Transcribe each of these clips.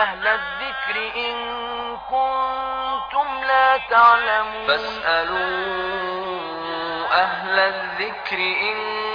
أهل الذكر إن كنتم لا تعلمون فاسألوا أهل الذكر إن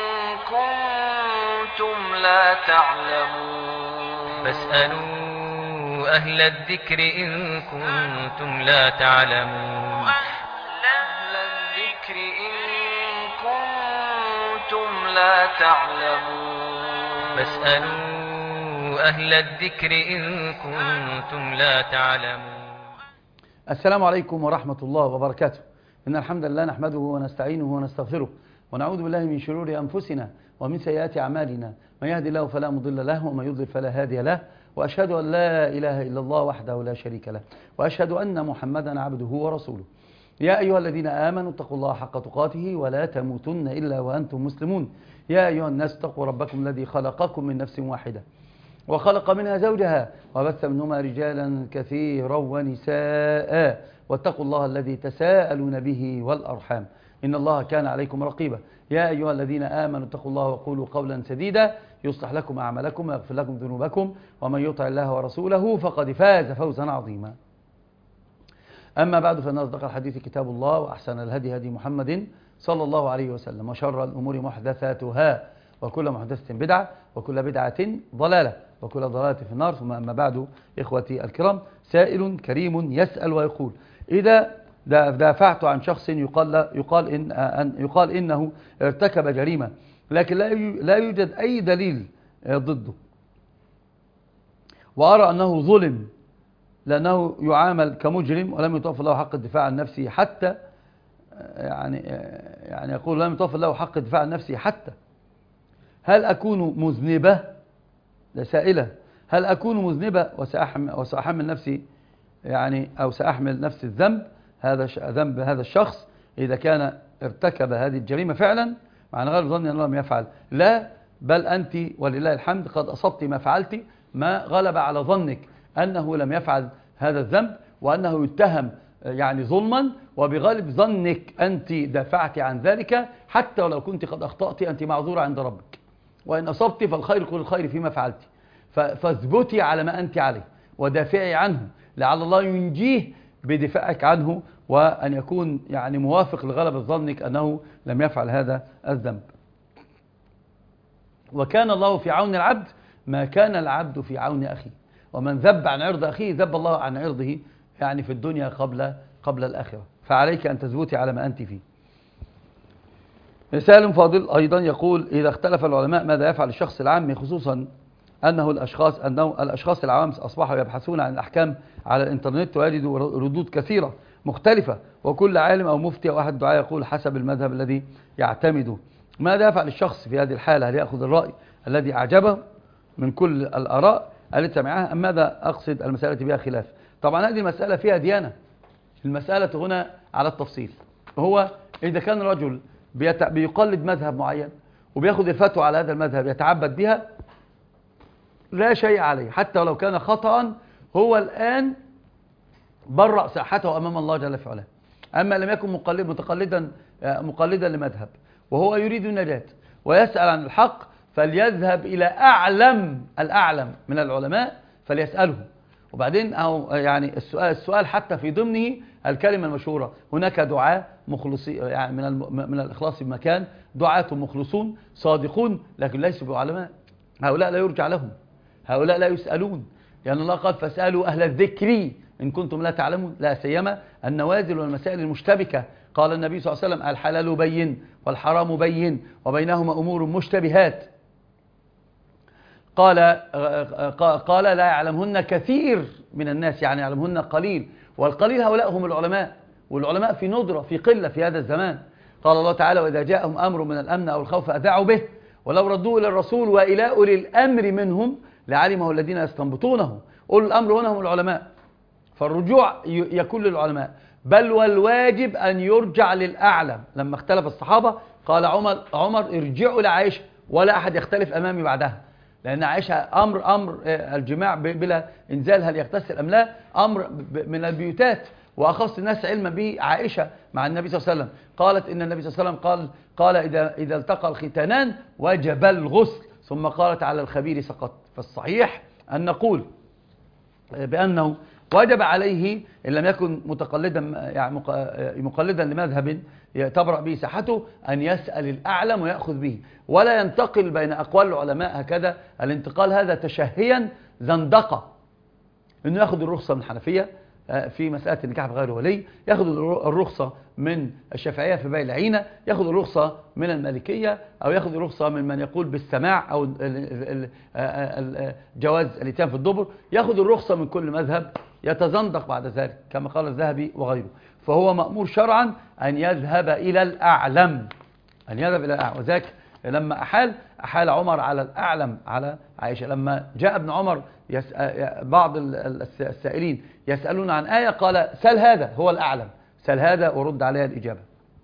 كنتم لا تعلمون فاسألوا أهل الذكر إن كنتم لا تعلمون أهل الذكر إن كنتم لا تعلمون فاسألوا أهل الذكر إن كنتم لا تعلمون. السلام عليكم ورحمة الله وبركاته. إن الحمد لله نحمده ونستعينه ونستغفره ونعوذ بالله من شرور أنفسنا ومن سيئات أعمالنا، من يهدي الله فلا مضل له ومن يضلل فلا هادي له، وأشهد أن لا إله إلا الله وحده لا شريك له، وأشهد أن محمدا عبده ورسوله. يا أيها الذين آمنوا اتقوا الله حق تقاته ولا تموتن إلا وأنتم مسلمون. يا أيها الناس اتقوا ربكم الذي خلقكم من نفس واحدة وخلق منها زوجها وبث منهما رجالا كثيرا ونساء، واتقوا الله الذي تساءلون به والأرحام إن الله كان عليكم رقيبا. يا أيها الذين آمنوا اتقوا الله وقولوا قولا سديدا يصلح لكم أعمالكم ويغفر لكم ذنوبكم، ومن يطع الله ورسوله فقد فاز فوزا عظيما. أما بعد، فإن أصدق الحديث كتاب الله، وأحسن الهدي هدي محمد صلى الله عليه وسلم، وشر الأمور محدثاتها، وكل محدثة بدعة، وكل بدعة ضلالة، وكل ضلالة في النار. ثم أما بعد، إخوتي الكرام، سائل كريم يسأل ويقول: إذا دافعت عن شخص يقال إنه ارتكب جريمة، لكن لا يوجد أي دليل ضده، وأرى أنه ظلم لأنه يعامل كمجرم ولم يتوفر له حق الدفاع عن نفسه حتى، يعني يقول لم يتوفر له حق الدفاع عن نفسه حتى، هل أكون مذنبة؟ ده سائلة: هل أكون مذنبة وسأحمل نفسي أو سأحمل نفس الذنب، ذنب هذا الشخص إذا كان ارتكب هذه الجريمة فعلا، مع غير ظني أنه لم يفعل؟ لا، بل أنت ولله الحمد قد أصبت ما فعلت، ما غلب على ظنك أنه لم يفعل هذا الذنب وأنه يتهم ظلما، وبغالب ظنك أنت دافعت عن ذلك، حتى ولو كنت قد أخطأت أنت معذورة عند ربك، وإن أصبت فالخير كل الخير فيما فعلت، فاثبتي على ما أنت عليه ودافعي عنه، لعل الله ينجيه بدفاعك عنه، وأن يكون موافق لغلبة ظنك أنه لم يفعل هذا الذنب. وكان الله في عون العبد ما كان العبد في عون أخيه، ومن ذب عن عرض أخيه ذب الله عن عرضه، في الدنيا قبل الآخرة، فعليك أن تثبتي على ما أنت فيه. سالم فاضل أيضا يقول: إذا اختلف العلماء ماذا يفعل الشخص العام، خصوصا أنه الأشخاص العوام أصبحوا يبحثون عن الأحكام على الإنترنت ويجدوا ردود كثيرة مختلفة، وكل عالم أو مفتي أو أحد دعاء يقول حسب المذهب الذي يعتمده. ماذا يفعل الشخص في هذه الحالة؟ هل يأخذ الرأي الذي أعجبه من كل الآراء التي سمعها، أم ماذا أقصد المسألة بها خلاف؟ طبعا هذه المسألة فيها ديانة، المسألة هنا على التفصيل. هو إذا كان رجل بيقلد مذهب معين وبياخذ الفتوى على هذا المذهب يتعبد بها، لا شيء عليه، حتى ولو كان خطأ، هو الآن برأ ساحته أمام الله جل في علاه. أما لم يكن مقلدا لمذهب وهو يريد النجاة ويسأل عن الحق، فليذهب إلى الأعلم من العلماء فليسأله. وبعدين السؤال حتى في ضمنه الكلمة المشهورة: هناك دعاة مخلصين، من الإخلاص بمكان، دعاة مخلصون صادقون لكن ليسوا بعلماء، هؤلاء لا يرجع لهم، هؤلاء لا يسألون، لأن الله قال: فاسألوا أهل الذكر إن كنتم لا تعلمون، لا سيما النوازل والمسائل المشتبكة. قال النبي صلى الله عليه وسلم: الحلال بين والحرام بين وبينهما أمور مشتبهات. قال لا يعلمهن كثير من الناس، يعلمهن قليل، والقليل هؤلاء هم العلماء، والعلماء في ندرة، في قلة في هذا الزمان. قال الله تعالى: وإذا جاءهم أمر من الأمن أو الخوف أذاعوا به ولو ردوه إلى الرسول وإلى أولي الأمر منهم لعلمه الذين يستنبطونه. أولي الأمر هنا هم العلماء، فالرجوع يكون للعلماء، بل والواجب أن يرجع للأعلم. لما اختلف الصحابة قال عمر: ارجعوا لعائشة ولا أحد يختلف أمامي بعدها، لأن عائشة أمر الجماع بلا إنزال هل يغتسل أم لا أمر من البيوتات، وأخص الناس علما به عائشة مع النبي صلى الله عليه وسلم. قالت إن النبي صلى الله عليه وسلم قال إذا التقى الختانان وجب الغسل، ثم قالت: على الخبير سقط. فالصحيح أن نقول بأنه وجب عليه إن لم يكن متقلدا يعني مقلدا لمذهب تبرأ به ساحته أن يسأل الأعلم ويأخذ به، ولا ينتقل بين أقوال العلماء هكذا. الانتقال هذا تشهيا زندقة، إنه يأخذ الرخصة من الحنفية في مسألة النكاح بغير ولي، يأخذ الرخصة من الشافعية في بيع العينة، يأخذ الرخصة من المالكية، أو يأخذ الرخصة من يقول بالسماع أو جواز الاتيان في الدبر، يأخذ الرخصة من كل مذهب، يتزندق بعد ذلك كما قال الذهبي وغيره. فهو مأمور شرعا أن يذهب إلى الأعلم، أن يذهب إلى الأعلم. وذلك لما أحال عمر على الأعلم على عائشة، لما جاء ابن عمر بعض السائلين يسألون عن آية، قال سل هذا هو الأعلم، سل هذا ورد عليها الإجابة.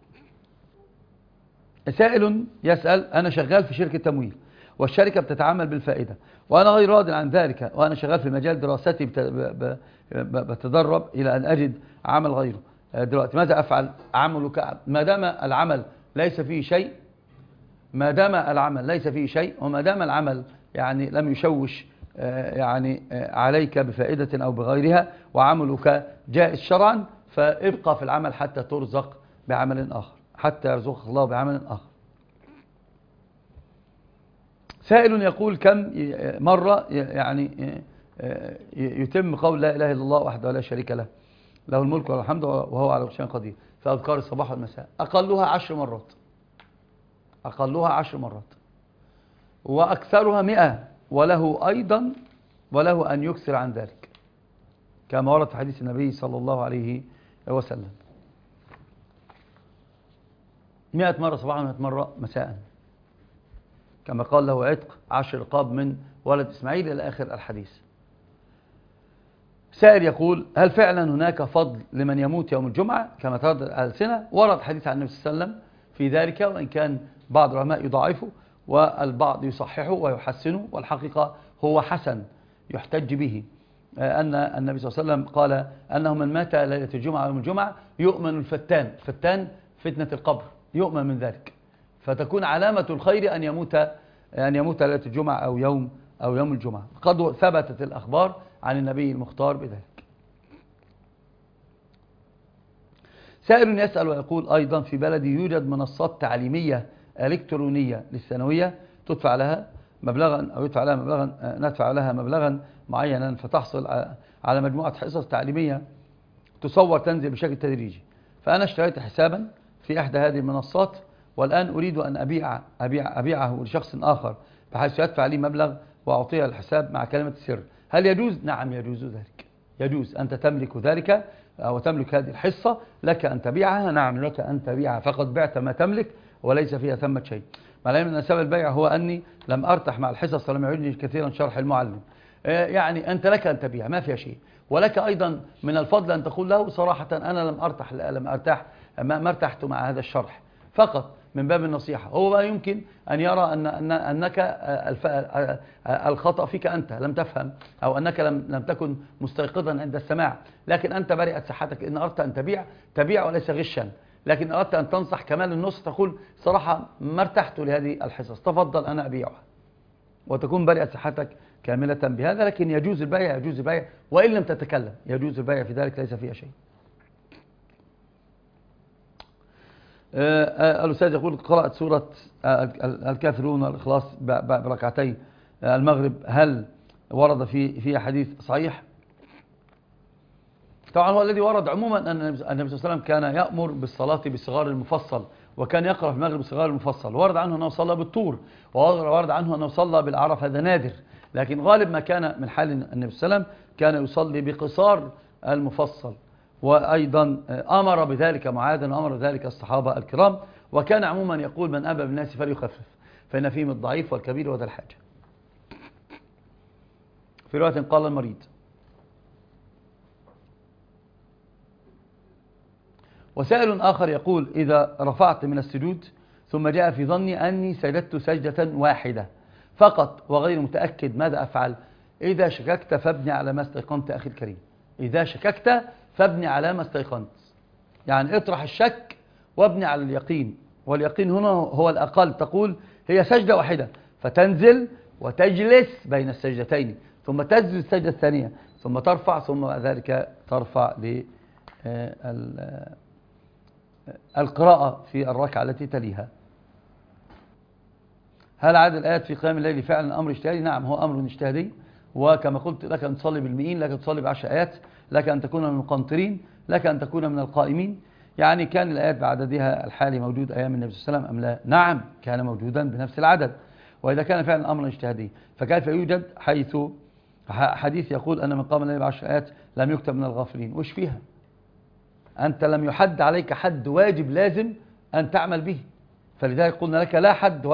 سائل يسأل: أنا شغال في شركة تمويل والشركة بتتعامل بالفائدة وأنا غير راض عن ذلك، وأنا شغال في مجال دراستي بتدرب إلى أن أجد عمل غيره دلوقتي، ماذا أفعل؟ عملك ما دام العمل ليس فيه شيء، ما دام العمل ليس فيه شيء، وما دام العمل يعني لم يشوش يعني عليك بفائدة أو بغيرها، وعملك جائز شرعا، فابقى في العمل حتى ترزق بعمل آخر، حتى يرزقك الله بعمل آخر. سائل يقول: كم مرة يعني يتم قول لا إله إلا الله وحده لا شريك له، له الملك وله الحمد وهو على كل شيء قدير، في أذكار الصباح والمساء؟ أقلها 10 مرات، أقلها 10 مرات، وأكثرها 100، وله أيضا أن يكثر عن ذلك كما ورد في حديث النبي صلى الله عليه وسلم. 100 مرة صباحا و100 مرة مساء، كما قال له عتق 10 رقاب من ولد إسماعيل إلى آخر الحديث. سائل يقول: هل فعلا هناك فضل لمن يموت يوم الجمعة كما تردد الألسنة؟ ورد حديث عن النبي صلى الله عليه وسلم في ذلك، وإن كان بعض العلماء يضاعفه والبعض يصححه ويحسنه، والحقيقة هو حسن يحتج به، أن النبي صلى الله عليه وسلم قال أنه من مات ليلة الجمعة يوم الجمعة يؤمن الفتان، فتنة القبر، يؤمن من ذلك، فتكون علامة الخير أن يموت ليلة الجمعة أو يوم الجمعة. قد ثبتت الأخبار عن النبي المختار بذلك. سائل يسأل ويقول أيضا: في بلدي يوجد منصات تعليمية إلكترونية للثانوية تدفع لها مبلغا أو يدفع لها مبلغا، ندفع لها مبلغا معينا فتحصل على مجموعة حصص تعليمية تصور تنزل بشكل تدريجي. فأنا اشتريت حسابا في إحدى هذه المنصات، والآن أريد أن أبيعه لشخص آخر بحيث يدفع لي مبلغ وأعطيه الحساب مع كلمة السر. هل يجوز؟ نعم يجوز ذلك، يجوز. أنت تملك ذلك أو تملك هذه الحصة، لك أن تبيعها، نعم لك أن تبيعها، فقد بعت ما تملك وليس فيها ثمة شيء. مع العلم أن سبب البيع هو أني لم أرتح مع الحصص ولم يعجبني كثيرا شرح المعلم. يعني أنت لك أن تبيع ما فيها شيء، ولك أيضا من الفضل أن تقول له صراحة: أنا ما ارتحت مع هذا الشرح، فقط من باب النصيحة. هو يمكن أن يرى أنك الخطأ فيك، أنت لم تفهم، أو أنك لم تكن مستيقظا عند السماع، لكن أنت برئت صحتك. إن أردت أن تبيع وليس غشا، لكن أردت أن تنصح كمال النصح، تقول صراحة ما ارتحت لهذه الحصص، تفضل أنا أبيعها، وتكون برئت صحتك كاملة بهذا. لكن يجوز البيع وإن لم تتكلم، يجوز البيع في ذلك، ليس فيها شيء. الأستاذ يقول: قرأت سورة الكافرون والإخلاص بركعتي المغرب، هل ورد فيها حديث صحيح؟ طبعا هو الذي ورد عموما أن النبي صلى الله عليه وسلم كان يأمر بالصلاة بصغار المفصل، وكان يقرأ في المغرب بصغار المفصل. ورد عنه أنه صلى بالطور، وورد عنه أنه صلى بالأعراف، هذا نادر، لكن غالب ما كان من حال النبي صلى الله عليه وسلم كان يصلي بقصار المفصل. وأيضا أمر بذلك معاذا وأمر بذلك الصحابة الكرام، وكان عموما يقول: من أبى بالناس فليخفف فإن فيهم الضعيف والكبير وذا الحاجة. في رواية قال المريض. وسائل آخر يقول: إذا رفعت من السجود ثم جاء في ظني أني سجدت سجدة واحدة فقط وغير متأكد، ماذا أفعل؟ إذا شككت فابني على ما استيقنت أخي الكريم، إذا شككت فابني على ما استيقنت، يعني اطرح الشك وابني على اليقين، واليقين هنا هو الأقل. تقول هي سجدة واحدة، فتنزل وتجلس بين السجدتين، ثم تسجد السجدة الثانية، ثم ترفع، ثم بعد ذلك ترفع القراءة في الركعة التي تليها. هل عدد الآيات في قيام الليل فعلا أمر اجتهادي؟ نعم، هو أمر اجتهادي، وكما قلت لك أن تصلي بالمئين، لك أن تصلي ب10 آيات، لك أن تكون من المقنطرين، لك أن تكون من القائمين. يعني كان الآيات بعددها الحالي موجود أيام النبي صلى الله عليه وسلم أم لا؟ نعم، كان موجودا بنفس العدد. وإذا كان فعلا أمر اجتهادي فكيف يوجد حيث حديث يقول أن من قام الليل ب10 آيات لم يكتب من الغافلين؟ وش فيها؟ أنت لم يحد عليك حد واجب لازم أن تعمل به، فلذلك قلنا لك لا حد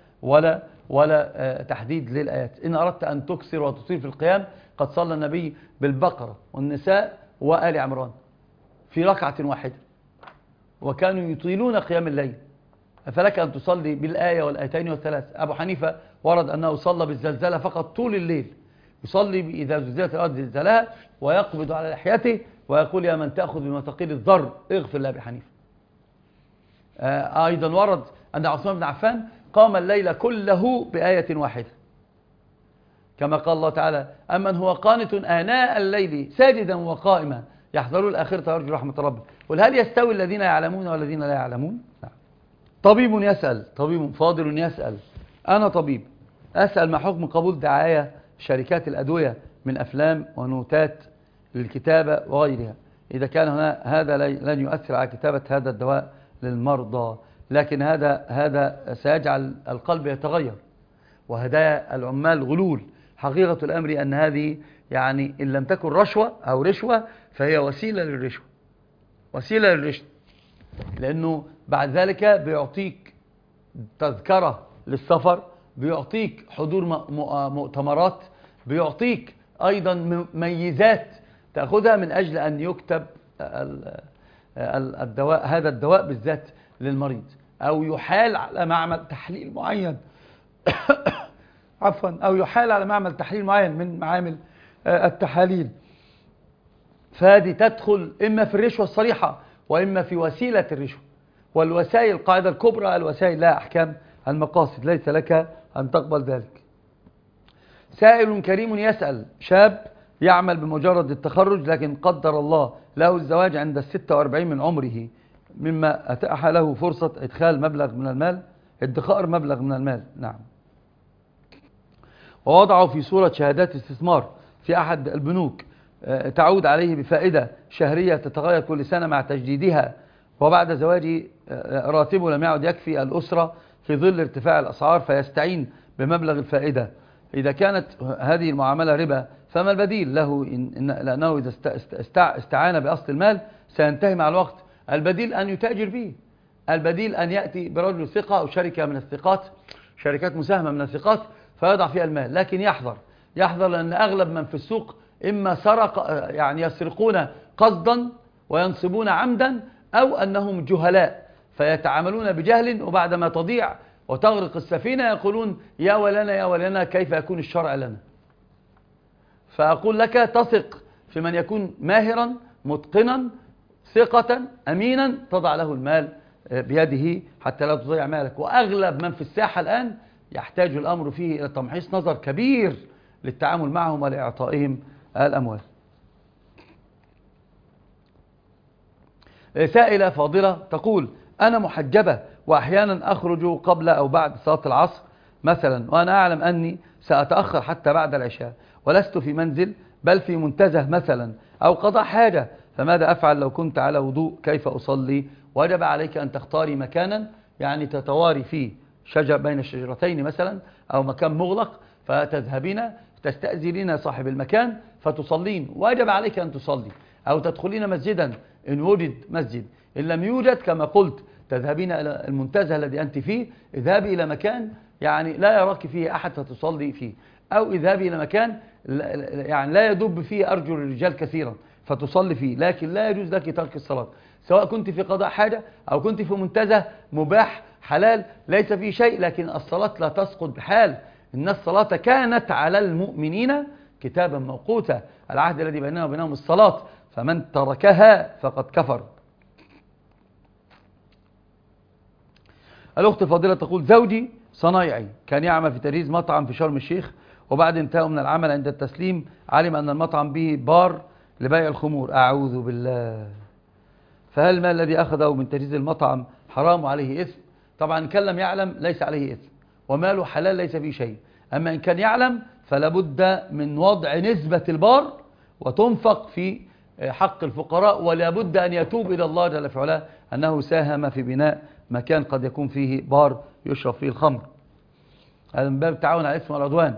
ولا تحديد للآيات. إن أردت أن تكسر وتطيل في القيام قد صلى النبي بالبقرة والنساء وآل عمران في ركعة واحدة، وكانوا يطيلون قيام الليل، فلك أن تصلي بالآية والآيتين والثلاث. أبو حنيفة ورد أنه صلى بالزلزلة فقط طول الليل، يصلي إذا زلزلت الأرض زلزالها ويقبض على لحيته ويقول يا من تأخذ بمثاقيل الذر اغفر لأبي حنيفة. أيضا ورد أن عثمان بن عفان قام الليل كله بآية واحدة، كما قال الله تعالى أمن هو قانت آناء الليل ساجدا وقائما يحذروا الآخرة ويرجو رحمة ربه. قل هل يستوي الذين يعلمون والذين لا يعلمون؟ نعم. طبيب يسأل، طبيب فاضل يسأل، أنا طبيب أسأل ما حكم قبول دعاية شركات الأدوية من أفلام ونوتات للكتابة وغيرها، إذا كان هذا لن يؤثر على كتابة هذا الدواء للمرضى، لكن هذا سيجعل القلب يتغير، وهدايا العمال غلول. حقيقة الأمر أن هذه يعني إن لم تكن رشوة أو رشوة فهي وسيلة للرشوة، وسيلة للرشوة، لأنه بعد ذلك بيعطيك تذكرة للسفر، بيعطيك حضور مؤتمرات، بيعطيك أيضا ميزات تأخذها من أجل أن يكتب الدواء، هذا الدواء بالذات للمريض، أو يحال على معمل تحليل معين عفوا، أو يحال على معمل تحليل معين من معامل التحاليل. فهذه تدخل إما في الرشوة الصريحة وإما في وسيلة الرشوة، والوسائل القاعدة الكبرى الوسائل لها أحكام المقاصد، ليس لك أن تقبل ذلك. سائل كريم يسأل، شاب يعمل بمجرد التخرج لكن قدر الله له الزواج عند 46 من عمره، مما أتاح له فرصة إدخال مبلغ من المال، ادخار مبلغ من المال. نعم. ووضعه في صورة شهادات استثمار في أحد البنوك تعود عليه بفائدة شهرية تتغير كل سنة مع تجديدها، وبعد زواجه راتبه لم يعد يكفي الأسرة في ظل ارتفاع الأسعار فيستعين بمبلغ الفائدة. إذا كانت هذه المعاملة ربا فما البديل له؟ لأنه إذا استعان بأصل المال سينتهي مع الوقت. البديل أن يتاجر به، البديل أن يأتي برجل ثقة أو شركة من الثقات، شركات مساهمة من الثقات، فيضع فيها المال. لكن يحذر لأن أغلب من في السوق إما سرق، يعني يسرقون قصدا وينصبون عمدا، أو أنهم جهلاء فيتعاملون بجهل، وبعدما تضيع وتغرق السفينة يقولون يا ولنا يا ولنا كيف يكون الشرع لنا. فأقول لك تثق في من يكون ماهرا متقنا ثقة أمينا، تضع له المال بيده حتى لا تضيع مالك. وأغلب من في الساحة الآن يحتاج الأمر فيه إلى تمحيص نظر كبير للتعامل معهم ولإعطائهم الأموال. سائلة فاضلة تقول أنا محجبة وأحيانا أخرج قبل أو بعد صلاة العصر مثلا، وأنا أعلم أني سأتأخر حتى بعد العشاء ولست في منزل بل في منتزه مثلا أو قضاء حاجة، فماذا أفعل لو كنت على وضوء؟ كيف أصلي؟ وجب عليك أن تختاري مكانا يعني تتواري فيه شجر بين الشجرتين مثلا، أو مكان مغلق، فتذهبين تستأذنين صاحب المكان فتصلين، واجب عليك أن تصلي، أو تدخلين مسجدا إن وجد مسجد، إن لم يوجد كما قلت تذهبين إلى المنتزه الذي أنت فيه، اذهبي إلى مكان يعني لا يراك فيه أحد فتصلي فيه، أو اذهبي إلى مكان يعني لا يدب فيه أرجل الرجال كثيرا فتصلي فيه، لكن لا يجوز لك ترك الصلاة، سواء كنت في قضاء حاجة أو كنت في منتزه مباح حلال ليس فيه شيء، لكن الصلاة لا تسقط بحال. إن الصلاة كانت على المؤمنين كتابا موقوتا، العهد الذي بيننا وبينهم الصلاة، فمن تركها فقد كفر. الأخت الفاضلة تقول زوجي صنايعي كان يعمل في تجهيز مطعم في شرم الشيخ، وبعد انتهاء من العمل عند التسليم علم أن المطعم به بار لبيع الخمور. أعوذ بالله. فهل المال الذي أخذه من تجهيز المطعم حرام وعليه إثم؟ طبعا إن كان لم يعلم ليس عليه إثم، وماله حلال ليس فيه شيء. أما إن كان يعلم فلا بد من وضع نسبة البار وتنفق في حق الفقراء، ولا بد أن يتوب إلى الله جل في علاه أنه ساهم في بناء مكان قد يكون فيه بار يشرب فيه الخمر. هذا من باب التعاون على الإثم والعدوان.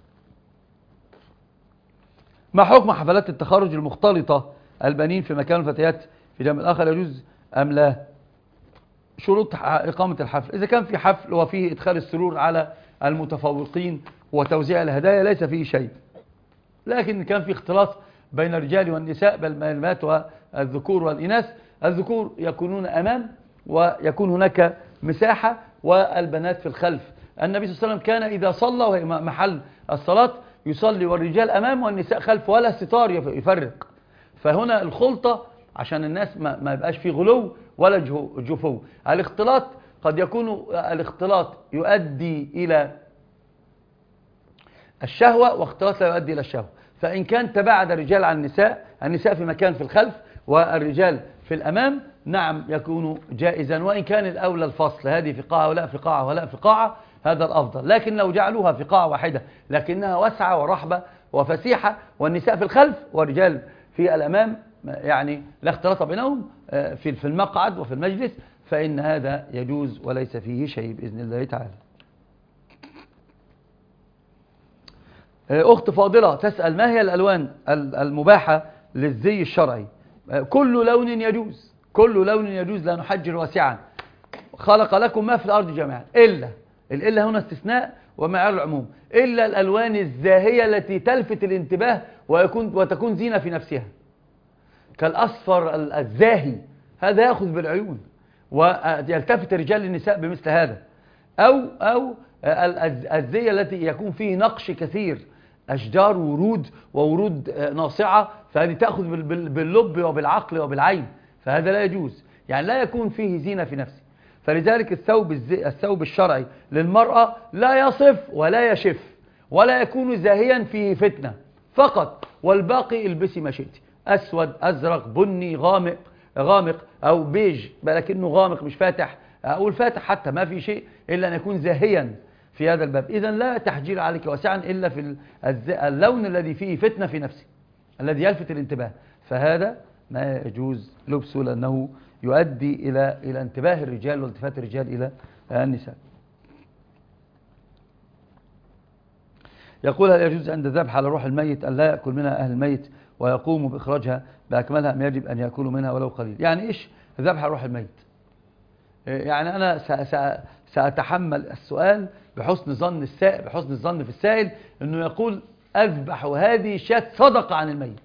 ما حكم حفلات التخرج المختلطة البنين في مكان الفتيات في جانب الآخر، يجوز أم لا؟ شروط إقامة الحفل: إذا كان في حفل وفيه إدخال السرور على المتفوقين وتوزيع الهدايا ليس فيه شيء، لكن كان في اختلاط بين الرجال والنساء بالمالمات والذكور والإناث، الذكور يكونون أمام ويكون هناك مساحة والبنات في الخلف. النبي صلى الله عليه وسلم كان إذا صلى وهي محل الصلاة يصلي والرجال أمام والنساء خلف ولا ستار يفرق. فهنا الخلطة عشان الناس ما يبقاش فيه غلو ولا جفو. الاختلاط قد يكون الاختلاط يؤدي إلى الشهوة واختلاط لا يؤدي إلى الشهوة. فإن كان تباعد الرجال عن النساء في مكان في الخلف والرجال في الأمام، نعم يكون جائزا. وإن كان الأولى الفصل، هذه في قاعة ولا في قاعة ولا في قاعة، هذا الأفضل. لكن لو جعلوها في قاعة واحدة لكنها واسعة ورحبة وفسيحة والنساء في الخلف والرجال في الأمام، يعني لا اختلاط بينهم في المقعد وفي المجلس، فإن هذا يجوز وليس فيه شيء بإذن الله تعالى. أخت فاضلة تسأل: ما هي الألوان المباحة للزي الشرعي؟ كل لون يجوز، كل لون يجوز، لا نحجر واسعا. خلق لكم ما في الأرض جميعا، إلا هنا استثناء ومعيار العموم، إلا الألوان الزاهية التي تلفت الانتباه وتكون زينة في نفسها، كالأصفر الزاهي، هذا يأخذ بالعيون ويلتفت الرجال للنساء بمثل هذا. أو الزي التي يكون فيه نقش كثير، أشجار وورود ناصعة، فهذه تأخذ باللب وبالعقل وبالعين، فهذا لا يجوز، يعني لا يكون فيه زينة في نفسه. فلذلك الثوب الشرعي للمرأة لا يصف ولا يشف ولا يكون زاهيا فيه فتنة فقط، والباقي البسي ما شئت، أسود، أزرق، بني، غامق أو بيج لكنه غامق مش فاتح، أو الفاتح حتى ما في شيء إلا أن يكون زاهيا في هذا الباب. إذن لا تحجير عليك واسعا إلا في اللون الذي فيه فتنة في نفسه، الذي يلفت الانتباه، فهذا ما يجوز لبسه لأنه يؤدي إلى انتباه الرجال والتفات الرجال إلى النساء. يقول: هل يجوز عند الذبح على روح الميت أن لا يأكل منها أهل الميت ويقوموا بإخراجها بأكملها، أم يجب أن يأكلوا منها ولو قليل؟ يعني إيش ذبح على روح الميت؟ يعني أنا سأتحمل السؤال بحسن الظن في السائل أنه يقول: أذبح هذه الشاة صدقة عن الميت،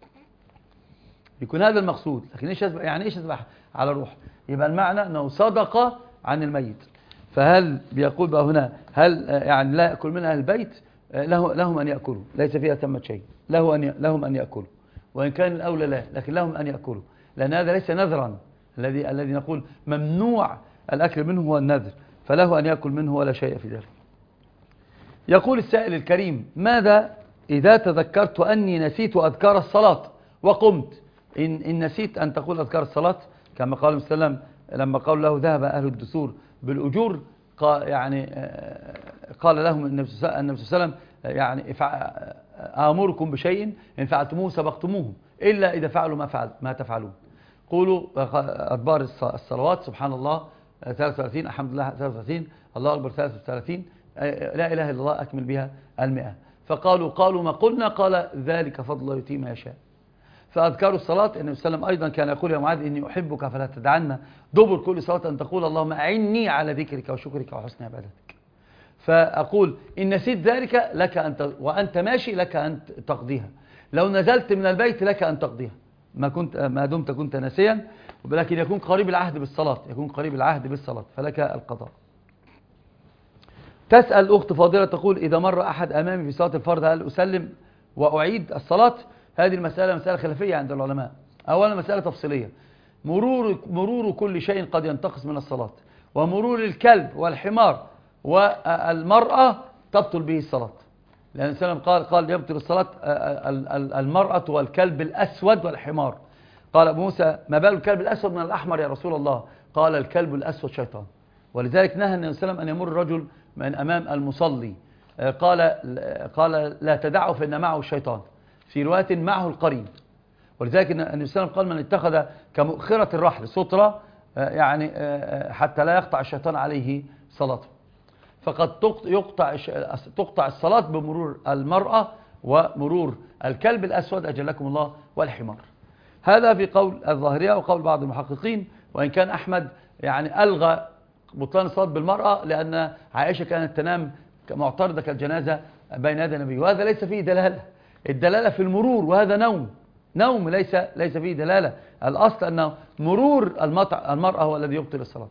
يكون هذا المقصود. لكن إيش يعني إيش أذبح على روح؟ يبقى المعنى أنه صدقة عن الميت. فهل بيقول بقى هنا هل يعني لا يأكل منها البيت؟ لهم أن يأكلوا، ليس فيها ثمة شيء، لهم أن يأكلوا، وإن كان الأولى لا، لكن لهم أن يأكلوا، لأن هذا ليس نذرا. الذي نقول ممنوع الأكل منه هو النذر، فله أن يأكل منه ولا شيء في ذلك. يقول السائل الكريم: ماذا إذا تذكرت أني نسيت أذكار الصلاة وقمت؟ إن نسيت أن تقول أذكار الصلاة كما قال النبي صلى الله عليه وسلم لما قال له: ذهب أهل الدثور بالأجور، قال لهم النبي صلى الله عليه وسلم: يعني آمركم بشيء إن سبقتموه إلا إذا فعلوا ما تفعلون. قولوا أدبار الصلوات سبحان الله 33، الحمد لله 33، الله أكبر 33، لا إله إلا الله أكمل بها 100. فقالوا ما قلنا، قال: ذلك فضل الله يؤتيه من يشاء. فأذكار الصلاة النبي صلى الله عليه وسلم أيضا كان يقول: يا معاذ إني أحبك فلا تدعنا دبر كل صلاة أن تقول اللهم أعني على ذكرك وشكرك وحسن عبادتك. فأقول إن نسيت ذلك لك وأنت ماشي لك أن تقضيها، لو نزلت من البيت لك أن تقضيها ما دمت كنت ناسيا، ولكن يكون قريب العهد بالصلاة فلك القضاء. تسأل أخت فاضلة تقول: إذا مر أحد أمامي في صلاة الفرض هل أسلم وأعيد الصلاة؟ هذه المسألة مسألة خلافية عند العلماء. أولا مسألة تفصيلية، مرور كل شيء قد ينتقص من الصلاة، ومرور الكلب والحمار والمرأة تبطل به الصلاة، لأن النبي صلى الله عليه وسلم قال يبطل الصلاة المرأة والكلب الأسود والحمار. قال أبو موسى ما بال الكلب الأسود من الأحمر يا رسول الله؟ قال الكلب الأسود شيطان. ولذلك نهى النبي صلى الله عليه وسلم أن يمر الرجل من أمام المصلي، قال لا تدعه فإن معه الشيطان، في رواية معه القرين. ولذلك النبي صلى الله عليه وسلم قال من اتخذ كمؤخرة الرحل سترة يعني حتى لا يقطع الشيطان عليه صلاته. فقد تقطع الصلاة بمرور المرأة ومرور الكلب الأسود أجلكم الله والحمار. هذا في قول الظاهرية وقول بعض المحققين، وإن كان أحمد يعني ألغى بطلان الصلاة بالمرأة لأن عائشة كانت تنام معترضة كالجنازة بين يدي النبي، وهذا ليس فيه دلالة. الدلالة في المرور، وهذا نوم ليس فيه دلالة. الأصل أن مرور المرأة هو الذي يبطل الصلاة.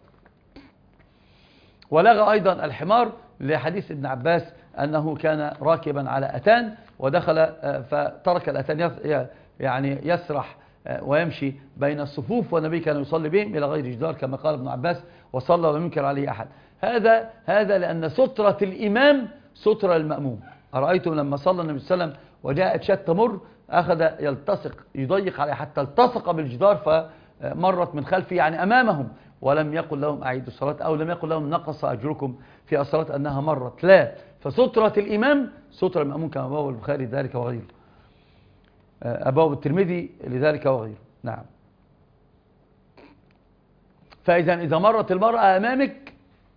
ولغى أيضا الحمار لحديث ابن عباس أنه كان راكبا على أتان ودخل فترك الأتان يعني يسرح ويمشي بين الصفوف، والنبي كان يصلي بهم إلى غير جدار كما قال ابن عباس، وصلى ولم ينكر عليه أحد. هذا لأن سترة الإمام سترة المأموم. أرأيتم لما صلى النبي صلى الله عليه وسلم وجاءت شاة تمر أخذ يضيق عليه حتى التصق بالجدار فمرت من خلفه يعني أمامهم، ولم يقل لهم أعيدوا الصلاة أو لم يقل لهم نقص أجركم في الصلاة أنها مرت، لا، فسترة الإمام سترة المأموم كما أبواب البخاري ذلك وغيره، أبواب الترمذي لذلك وغيره. نعم. فإذا مرت المرأة أمامك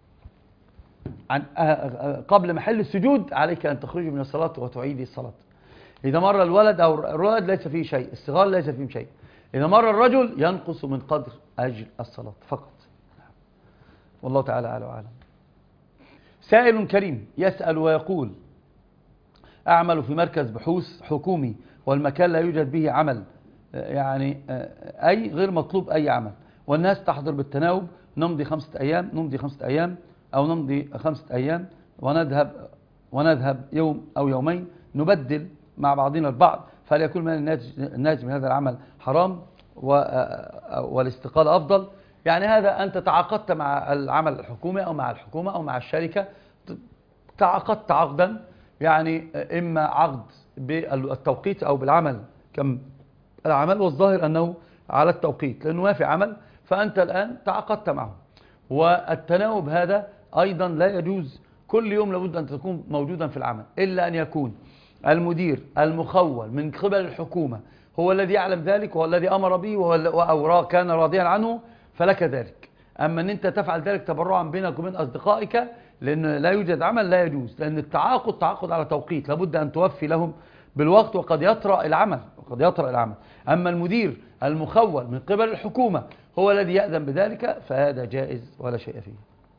قبل محل السجود عليك أن تخرجي من الصلاة وتعيدي الصلاة. إذا مر الولد أو الولد ليس فيه شيء، الصغار ليس فيه شيء. إذا مر الرجل ينقص من قدر أجر الصلاة فقط. والله تعالى أعلى وأعلم. سائل كريم يسأل ويقول أعمل في مركز بحوث حكومي والمكان لا يوجد به عمل، يعني أي غير مطلوب أي عمل، والناس تحضر بالتناوب، نمضي 5 أيام أو نمضي 5 أيام ونذهب يوم أو يومين نبدل مع بعضنا البعض، فهل يكون من الناتج من هذا العمل حرام والاستقالة أفضل؟ يعني هذا أنت تعاقدت مع العمل الحكومي أو مع الحكومة أو مع الشركة، تعاقدت عقدا، يعني إما عقد بالتوقيت أو بالعمل كم العمل، والظاهر أنه على التوقيت لأنه ما في عمل، فأنت الآن تعاقدت معه. والتناوب هذا أيضا لا يجوز كل يوم، لابد أن تكون موجودا في العمل، إلا أن يكون المدير المخول من قبل الحكومة هو الذي يعلم ذلك وهو الذي أمر به أو كان راضيا عنه فلك ذلك. أما أن أنت تفعل ذلك تبرعا بينك وبين أصدقائك لأن لا يوجد عمل لا يجوز، لأن التعاقد تعاقد على توقيت، لابد أن توفي لهم بالوقت وقد يطرأ العمل. أما المدير المخول من قبل الحكومة هو الذي يأذن بذلك فهذا جائز ولا شيء فيه.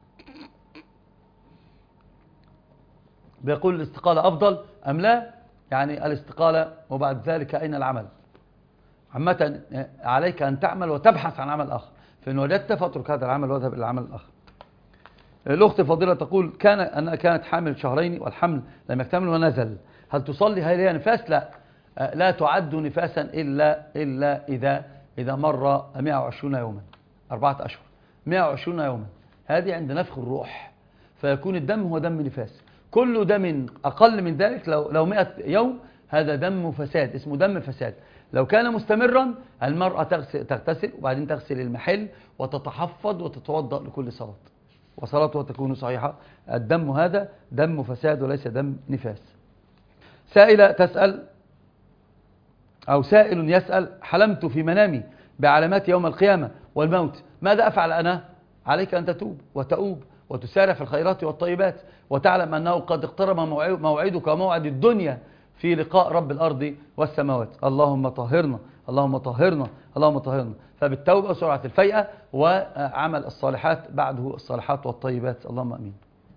بيقول الاستقالة أفضل أم لا؟ يعني الاستقالة وبعد ذلك أين العمل؟ عامة عليك أن تعمل وتبحث عن عمل آخر، فإن وجدت فاترك هذا العمل واذهب إلى العمل الآخر. الأخت الفضيلة تقول أنها كانت حامل 2 والحمل لم يكتمل ونزل، هل تصلي؟ هل هي نفاس؟ لا تعد نفاسا إلا إذا مر 120 يوما، 4 أشهر 120 يوما، هذه عند نفخ الروح، فيكون الدم هو دم نفاس. كل دم أقل من ذلك لو 100 يوم هذا دم فساد، اسمه دم فساد. لو كان مستمرا المرأة تغتسل وبعدين تغسل المحل وتتحفظ وتتوضأ لكل صلاة وصلاتها تكون صحيحة. الدم هذا دم فساد وليس دم نفاس. سائلة تسأل أو سائل يسأل حلمت في منامي بعلامات يوم القيامة والموت، ماذا أفعل أنا؟ عليك أن تتوب وتسارع في الخيرات والطيبات، وتعلم أنه قد اقترب موعدك وموعد الدنيا في لقاء رب الأرض والسماوات. اللهم طهرنا اللهم طهرنا اللهم طهرنا. فبالتوبة وسرعة الفيئة وعمل الصالحات بعده الصالحات والطيبات، اللهم أمين.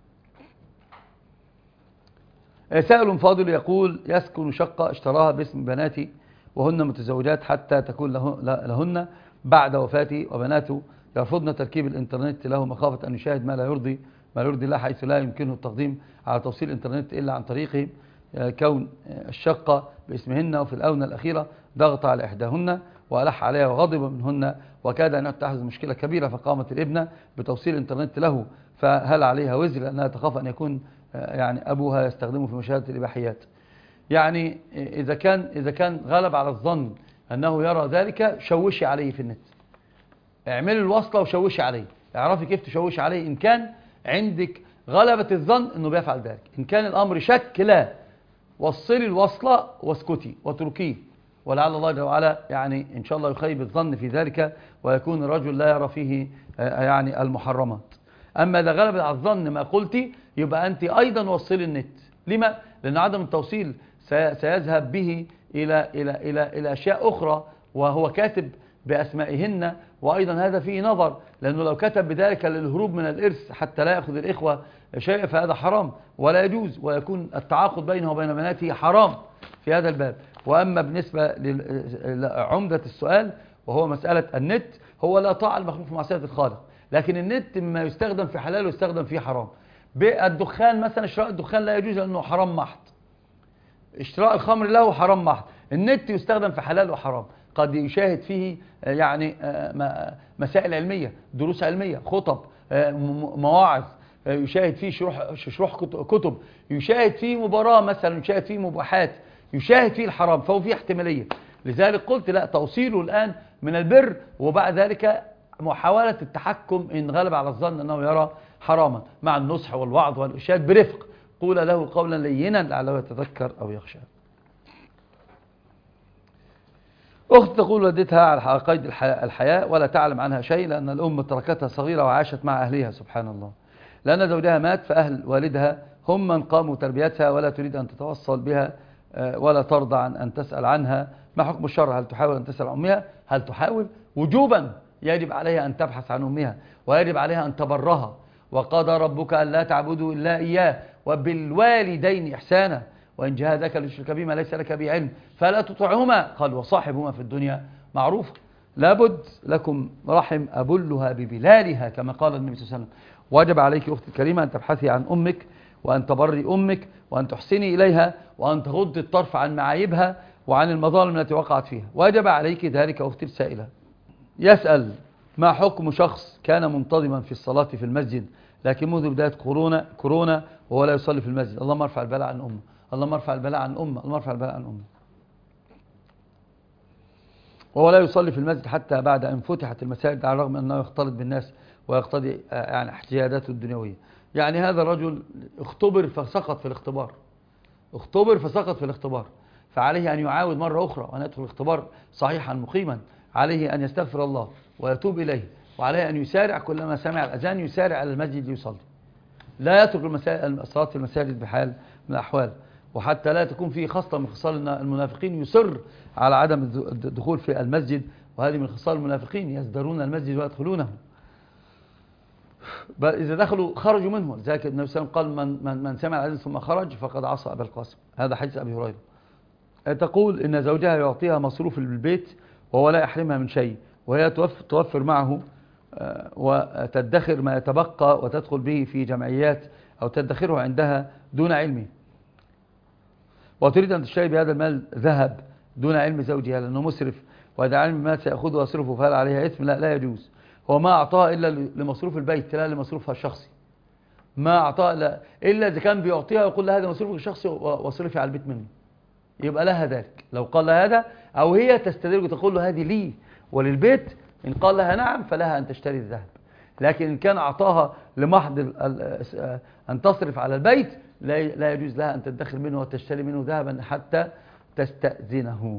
سائل فاضل يقول يسكن شقة اشتراها باسم بناتي وهن متزوجات حتى تكون لهن بعد وفاتي، وبناته يرفضن تركيب الانترنت له مخافة أن يشاهد ما لا يرضي الله، حيث لا يمكنه التقديم على توصيل الانترنت إلا عن طريقه، كون الشقة باسمهن، وفي الآونة الأخيرة ضغط على إحداهن وألح عليها وغضب منهن وكاد أن تحدث مشكلة كبيرة، فقامت الابنة بتوصيل الانترنت له، فهل عليها وزر لأنها تخاف أن يكون يعني أبوها يستخدمه في مشاهدة الإباحيات. يعني إذا كان غلب على الظن أنه يرى ذلك، شوشي عليه في النت، اعملي الوصلة وشوشي عليه، اعرفي كيف تشوشي عليه. إن كان عندك غلبة الظن أنه بيفعل ذلك، إن كان الأمر شك لا، وصلي الوصلة واسكتي واتركيه، ولعل الله جل وعلا يعني إن شاء الله يخيب الظن في ذلك، ويكون الرجل لا يرى فيه يعني المحرمات. أما إذا غلب على الظن ما قلتي، يبقى أنت أيضا وصلي النت. لما؟ لأن عدم التوصيل سيذهب به إلى أشياء أخرى، وهو كاتب بأسمائهن، وأيضا هذا فيه نظر، لأنه لو كتب بذلك للهروب من الإرث حتى لا يأخذ الإخوة شيء، فهذا حرام ولا يجوز، ويكون التعاقد بينه وبين بناته حرام في هذا الباب. وأما بالنسبة لعمدة السؤال وهو مسألة النت، هو لا طاعة المخلوق في معصية الخالق، لكن النت ما يستخدم في حلال ويستخدم في حرام. بالدخان مثلا، شراء الدخان لا يجوز لأنه حرام محض، اشتراء الخمر له حرام محض. النت يستخدم في حلال وحرام، قد يشاهد فيه يعني مسائل علمية، دروس علمية، خطب، مواعظ، يشاهد فيه شروح كتب، يشاهد فيه مباراة مثلا، يشاهد فيه مباحات، يشاهد فيه الحرام، فهو فيه احتمالية. لذلك قلت لا، توصيله الآن من البر، وبعد ذلك محاولة التحكم إن غلب على الظن أنه يرى حراما، مع النصح والوعظ والإرشاد برفق. قول له قولا لينا لعله يتذكر أو يخشى. أخت تقول ولدتها على قيد الحياة ولا تعلم عنها شيء، لأن الأم تركتها صغيرة وعاشت مع أهلها، سبحان الله، لأن زوجها مات، فأهل والدها هم من قاموا تربيتها، ولا تريد أن تتوصل بها ولا ترضى عن أن تسأل عنها. ما حكم الشرع؟ هل تحاول أن تسأل عن أمها؟ هل تحاول؟ وجوبا يجب عليها أن تبحث عن أمها، ويجب عليها أن تبرها. وقضى ربك ألا تعبدوا إلا إياه وبالوالدين إحسانا وإن جاهداك لتشرك بما ليس لك به علم فلا تطعهما، قال وصاحبهما في الدنيا معروف. لابد لكم رحم أبلها ببلالها كما قال النبي صلى الله عليه وسلم. وجب عليك أختي الكريمة أن تبحثي عن أمك، وأن تبري أمك، وأن تحسني إليها، وأن تغضي الطرف عن معايبها وعن المظالم التي وقعت فيها. وجب عليك ذلك أختي السائلة. يسأل: ما حكم شخص كان منتظما في الصلاة في المسجد، لكن منذ بداية كورونا وهو لا يصلي في المسجد؟ اللهم ارفع البلاء عن أمه، اللهم ارفع البلاء عن أمه، اللهم ارفع البلاء عن أمه. وهو لا يصلي في المسجد حتى بعد أن فتحت المساجد، على الرغم أنه يختلط بالناس ويقتضي يعني احتياجاته الدنيوية. يعني هذا الرجل اختبر فسقط في الاختبار، فعليه أن يعاود مرة أخرى وأن يدخل الاختبار صحيحا مقيما. عليه أن يستغفر الله ويتوب إليه، وعليه أن يسارع كلما سمع الأذان يسارع على المسجد ليصلي، لا يترك الصلاة في المساجد بحال من الأحوال، وحتى لا تكون فيه خصلة من خصال المنافقين يصر على عدم الدخول في المسجد، وهذه من خصال المنافقين، يزدرون المسجد ويدخلونه، بل إذا دخلوا خرجوا منه. لذلك النبي صلى الله عليه وسلم قال: من سمع الأذان ثم خرج فقد عصى أبا القاسم. هذا حديث أبي هريرة. تقول إن زوجها يعطيها مصروف البيت وهو لا يحرمها من شيء، وهي توفر معه وتدخر ما يتبقى وتدخل به في جمعيات أو تدخره عندها دون علمه، وتريد أن تشتري بهذا المال ذهب دون علم زوجها لأنه مسرف، وإذا علم ما سيأخذه ويصرفه فهل عليها إثم؟ لا يجوز. هو ما أعطاها إلا لمصروف البيت، لا لمصروفها الشخصي. ما أعطاها إلا إذا كان بيعطيها ويقول لها هذا مصروفك الشخصي واصرفي على البيت منه، يبقى لها ذلك. لو قال لها هذا، أو هي تستدرج وتقول له هذه لي وللبيت، إن قال لها نعم فلها أن تشتري الذهب. لكن إن كان أعطاها لمحض أن تصرف على البيت، لا يجوز لها أن تدخر منه وتشتري منه ذهبا حتى تستأذنه.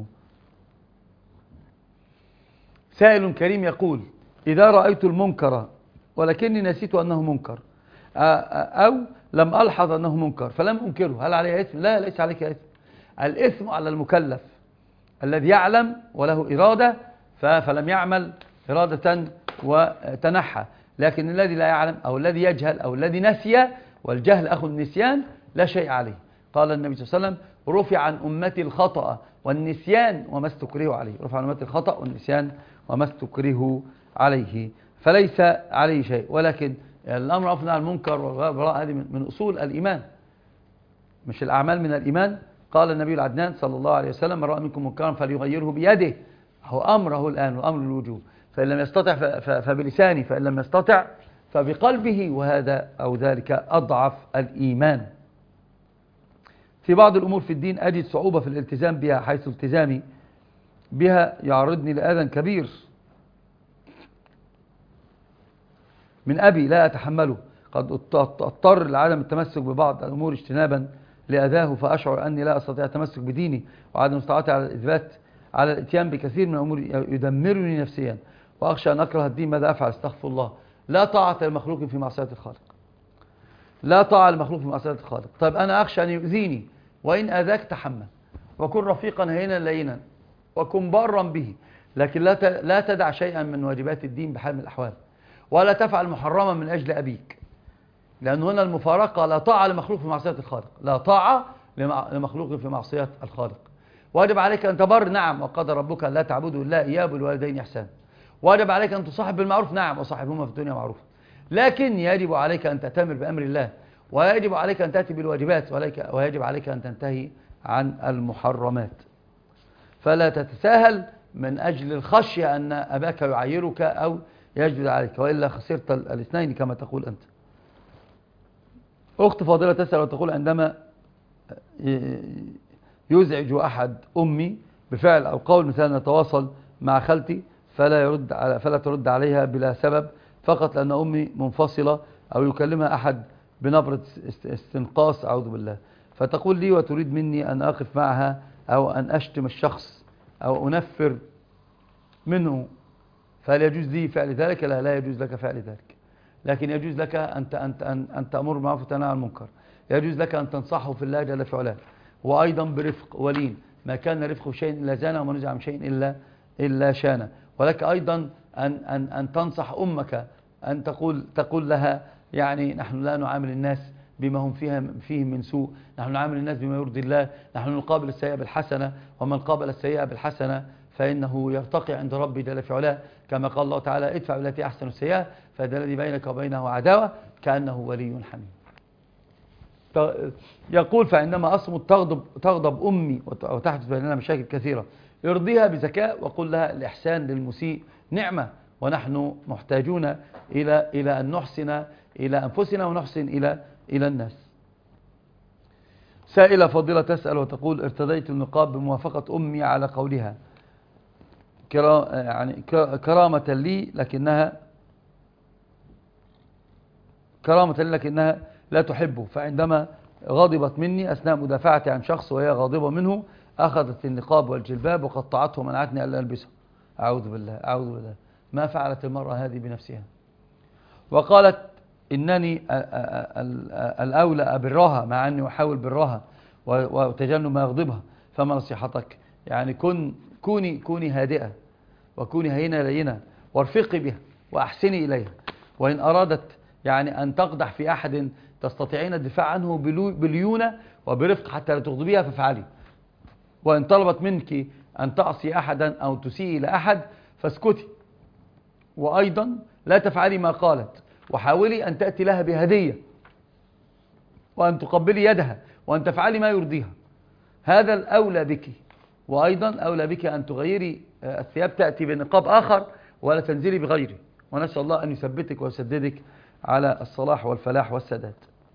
سائل كريم يقول: إذا رأيت المنكر ولكني نسيت أنه منكر، أو لم ألحظ أنه منكر فلم أنكره، هل عليه إثم؟ لا، ليس عليك إثم. الإثم على المكلف الذي يعلم وله إرادة فلم يعمل إرادة وتنحى، لكن الذي لا يعلم أو الذي يجهل أو الذي نسي، والجهل أخذ النسيان، لا شيء عليه. قال النبي صلى الله عليه وسلم: رفع عن أمتي الخطأ والنسيان وما استكرهوا عليه. رفع عن أمتي الخطأ والنسيان وما استكرهوا عليه، فليس عليه شيء. ولكن الأمر أفضل عن المنكر والبراء، هذه من أصول الإيمان، مش الأعمال من الإيمان. قال النبي العدنان صلى الله عليه وسلم: من رأى منكم منكرا فليغيره بيده. هو أمره الآن، وأمر الوجوب، فإن لم يستطع فبلسانه، فإن لم يستطع فبقلبه، وهذا أو ذلك أضعف الإيمان. في بعض الأمور في الدين أجد صعوبة في الالتزام بها، حيث التزامي بها يعرضني لأذى كبير من أبي لا أتحمله، قد أضطر لعدم التمسك ببعض الأمور اجتنابا لأذاه، فأشعر أني لا أستطيع التمسك بديني وعدم استطاعتي على الاتيان بكثير من الأمور يدمرني نفسيا، وأخشى أن أكره الدين. ماذا أفعل؟ استغفر الله. لا طاعة لمخلوق في معصية الخالق، لا طاعة لمخلوق في معصية الخالق. طيب أنا أخشى أن يؤذيني، وإن أذاك تحمل، وكن رفيقا هينا لينا، وكن بارا به، لكن لا تدع شيئا من واجبات الدين بحال من الأحوال، ولا تفعل محرما من أجل أبيك، لأن هنا المفارقة لا طاعة لمخلوق في معصية الخالق، لا طاعة لمخلوق في معصية الخالق. واجب عليك أن تبر، نعم، وقضى ربك أن لا تعبدوا إلا إياه بالوالدين إحسانا. واجب عليك أن تصاحب بالمعروف، نعم، وصاحبهما في الدنيا معروفا. لكن يجب عليك أن تأتمر بأمر الله، ويجب عليك أن تأتي بالواجبات، ويجب عليك أن تنتهي عن المحرمات. فلا تتساهل من أجل الخشية أن أباك يعيرك أو يجد عليك، وإلا خسرت الاثنين كما تقول أنت. أخت فاضلة تسأل وتقول: عندما يزعج أحد أمي بفعل أو قول، مثلا نتواصل مع خالتي فلا ترد عليها بلا سبب، فقط لأن أمي منفصلة، أو يكلمها أحد بنبرة استنقاص، أعوذ بالله، فتقول لي وتريد مني أن أقف معها أو أن أشتم الشخص أو أنفر منه، فهل يجوز لي فعل ذلك؟ لا يجوز لك فعل ذلك، لكن يجوز لك أن تأمر بالمعروف وتنهى عن المنكر، يجوز لك أن تنصحه في الله جل في علاه، وأيضا برفق ولين، ما كان رفقه شيء إلا زانه، وما نزع من شيء إلا شانه. ولك أيضا أن تنصح أمك، أن تقول لها يعني نحن لا نعامل الناس بما هم فيه من سوء، نحن نعامل الناس بما يرضي الله، نحن نقابل السيئة بالحسنة، ومن قابل السيئة بالحسنة فإنه يرتقي عند ربي جل في علاه، كما قال الله تعالى: ادفع بالتي أحسن السيئة فإذا الذي بينك وبينه عداوة كأنه ولي حميم. يقول: فعندما أصمت تغضب أمي وتحدث بيننا مشاكل كثيرة، ارضيها بذكاء وقل لها: الإحسان للمسيء نعمة، ونحن محتاجون إلى أن نحسن إلى أنفسنا ونحسن إلى الناس. سائلة فضيلة تسأل وتقول: ارتديت النقاب بموافقة أمي على قولها كرامة لي، لكنها لا تحبه، فعندما غضبت مني أثناء مدافعتي عن شخص وهي غاضبة منه، أخذت النقاب والجلباب وقطعته ومنعتني ألا ألبسه. أعوذ بالله. ما فعلت المرأة هذه بنفسها؟ وقالت: إنني الأولى أبرها، مع أني أحاول برها وتجنب ما يغضبها، فما نصيحتك؟ يعني كوني هادئة، وكوني هينة لينة، وارفقي بها وأحسني إليها، وإن أرادت يعني أن تقدح في أحد تستطيعين الدفاع عنه بليونة وبرفق حتى لا تغضبيها فافعلي، وإن طلبت منك أن تعصي أحدا أو تسيء إلى أحد فاسكتي، وأيضا لا تفعلي ما قالت، وحاولي أن تأتي لها بهدية، وأن تقبلي يدها، وأن تفعلي ما يرضيها، هذا الأولى بك. وأيضا أولى بك أن تغيري الثياب، تأتي بنقاب آخر ولا تنزلي بغيره، ونسأل الله أن يثبتك ويسددك على الصلاح والفلاح والسداد.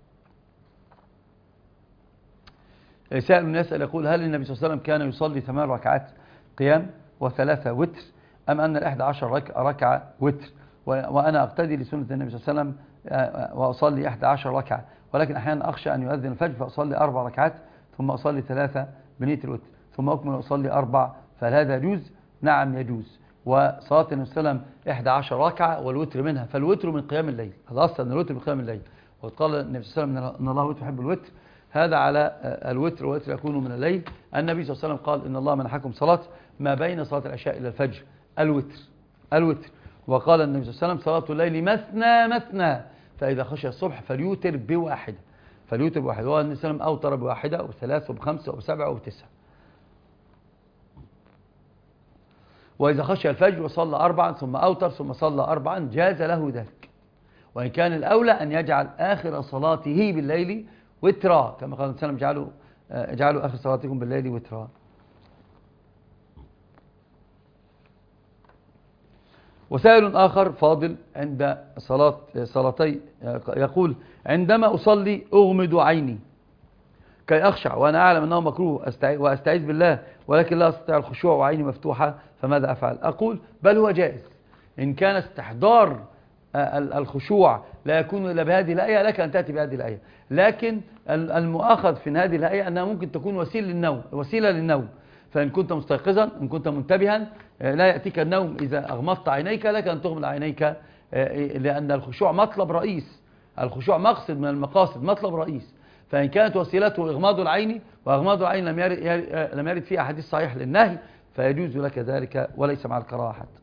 سائل يسأل يقول: هل النبي صلى الله عليه وسلم كان يصلي 8 ركعات قيام و3 وتر، أم أن 11 ركعة وتر؟ وأنا أقتدي لسنة النبي صلى الله عليه وسلم وأصلي 11 ركعة، ولكن أحيانا أخشى أن يؤذن الفجر فأصلي 4 ركعات ثم أصلي 3 بنية الوتر ثم أكمل أصلي 4، فهل هذا يجوز؟ نعم يجوز. وصلاة النبي صلى الله عليه وسلم 11 ركعة والوتر منها، فالوتر من قيام الليل، هذا أصلا الوتر من قيام الليل، وقال النبي صلى الله عليه وسلم: إن الله يحب الوتر، هذا على الوتر، والوتر يكون من الليل. النبي صلى الله عليه وسلم قال: إن الله منحكم صلاة ما بين صلاة العشاء إلى الفجر، الوتر. وقال النبي صلى الله عليه وسلم: صلاة الليل مثنى، فإذا خشي الصبح فليوتر بواحدة. وهو النبي صلى الله عليه وسلم أوتر بواحدة وب3 وب5 وب7 وب9. وإذا خشي الفجر وصلى 4 ثم أوتر ثم صلى 4 جاز له ذلك، وإن كان الأولى أن يجعل آخر صلاته بالليل وترا، كما قال النبي صلى الله عليه وسلم: اجعلوا آخر صلاتكم بالليل وترا. وسائل آخر فاضل عند صلاتي يقول: عندما أصلي أغمض عيني كي أخشع وأنا أعلم أنه مكروه وأستعيذ بالله ولكن لا أستطيع الخشوع وعيني مفتوحة، فماذا أفعل؟ أقول بل هو جائز إن كان استحضار الخشوع لا يكون إلا بهذه الآية، لك أن تأتي بهذه الآية، لكن المؤاخذ في هذه الآية أنها ممكن تكون وسيلة للنوم. فإن كنت مستيقظا، إن كنت منتبها، لا يأتيك النوم إذا أغمضت عينيك، لك أن تغمض عينيك، لأن الخشوع مطلب رئيس، الخشوع مقصد من المقاصد، مطلب رئيس. فإن كانت وسيلته إغماض العين، وإغماض العين لم يرد فيه أحاديث صحيح للنهي، فيجوز لك ذلك وليس مع الكراهة حتى.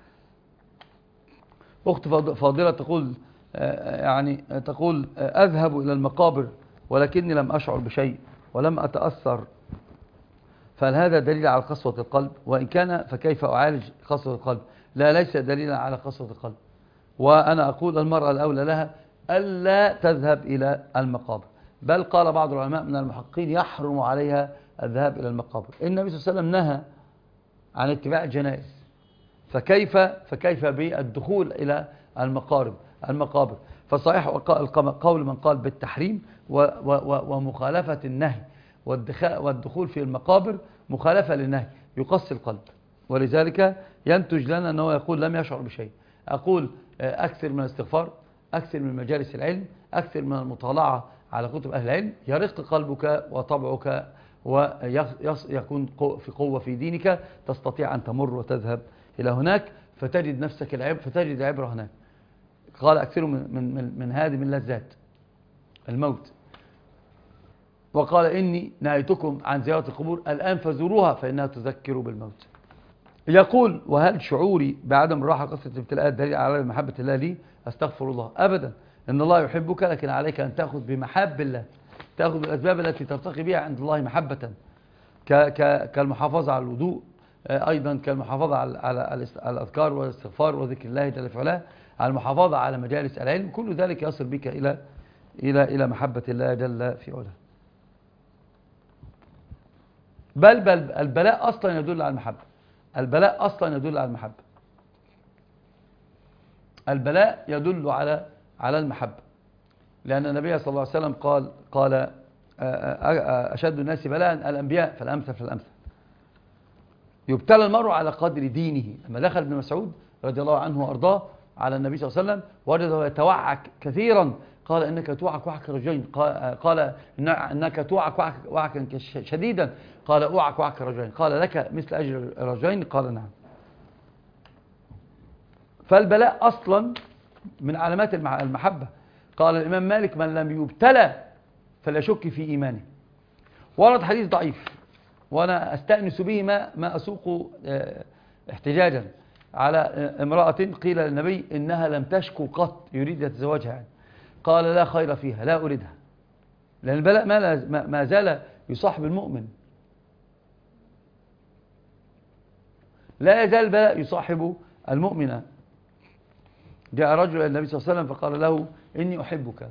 أخت فاضلة تقول تقول أذهب إلى المقابر ولكني لم أشعر بشيء ولم أتأثر، فهل هذا دليل على قسوة القلب؟ وإن كان فكيف أعالج قسوة القلب؟ لا، ليس دليلا على قسوة القلب. وأنا أقول المرأة الأولى لها ألا تذهب إلى المقابر، بل قال بعض العلماء من المحققين يحرم عليها الذهاب إلى المقابر. النبي صلى الله عليه وسلم نهى عن اتباع الجنائز، فكيف بالدخول إلى المقابر؟ فصحيح قول من قال بالتحريم ومخالفة النهي، والدخول في المقابر مخالفة للنهي يقسي القلب، ولذلك ينتج لنا أنه يقول لم يشعر بشيء. أقول أكثر من الاستغفار، أكثر من مجالس العلم، أكثر من المطالعة على كتب أهل العلم، يرق قلبك وطبعك ويكون في قوة في دينك، تستطيع أن تمر وتذهب إلى هناك فتجد نفسك فتجد العبرة هناك. قال أكثروا من هادم اللذات الموت، وقال إني نهيتكم عن زيارة القبور الآن فزوروها فإنها تذكر بالموت. يقول وهل شعوري بعدم الراحة قصة الابتلاءات دليل على محبة الله لي؟ أستغفر الله، أبدا، إن الله يحبك، لكن عليك أن تأخذ بمحاب الله، تأخذ بالأسباب التي ترتقي بها عند الله محبة، كالمحافظة على الوضوء، أيضا كالمحافظة على الأذكار والاستغفار وذكر الله جل في علاه، على المحافظة على مجالس العلم، كل ذلك يصل بك إلى محبة الله جل في علاه. بل البلاء أصلا يدل على المحبة، البلاء أصلا يدل على المحبة، البلاء يدل على المحبة، لأن النبي صلى الله عليه وسلم قال أشد الناس بلاء الأنبياء فالأمثل فالأمثل. يبتلى المرء على قدر دينه. لما دخل ابن مسعود رضي الله عنه وأرضاه على النبي صلى الله عليه وسلم وجده يتوعك كثيرا، قال إنك توعك وعك رجلين، قال إنك توعك وعكا شديدا، قال أوعك وعك رجلين، قال لك مثل أجر رجلين، قال نعم. فالبلاء أصلا من علامات المحبة. قال الإمام مالك من لم يبتلى فلا يشك في إيمانه. ورد حديث ضعيف وأنا أستأنس به ما أسوق احتجاجا على امرأة قيل للنبي إنها لم تشكو قط، يريد يتزوجها يعني. قال لا خير فيها، لا أريدها، لأن البلاء ما زال يصاحب المؤمن، لا يزال البلاء يصاحب المؤمن. جاء رجل إلى النبي صلى الله عليه وسلم فقال له إني أحبك